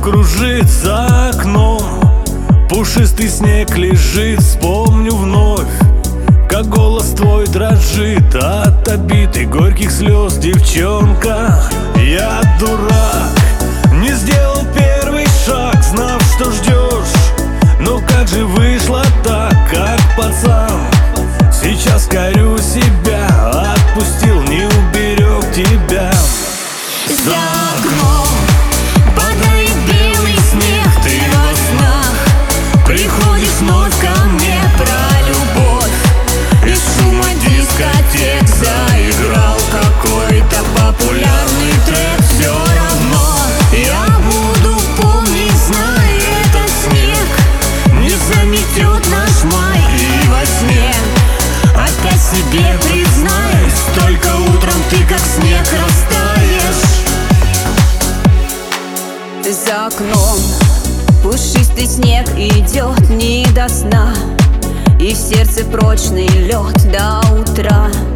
кружит за окном, пушистый снег лежит. Вспомню вновь, как голос твой дрожит от обитой горьких слез, девчонка. Я дурак, не сделал первый шаг, знав, что ждешь. Но как же вышло так, как пацан? Сейчас корю себя, отпустил, не уберег тебя. За окном падает белый снег, ты во снах приходишь вновь ко мне. Про любовь из шума дискотек заиграл какой-то популярный трек. Все равно я буду помнить, знай, этот снег не заметет наш май. И во сне опять себе признаюсь, только утром ты как снег растаешь. За окном пушистый снег идет не до сна, и в сердце прочный лед до утра.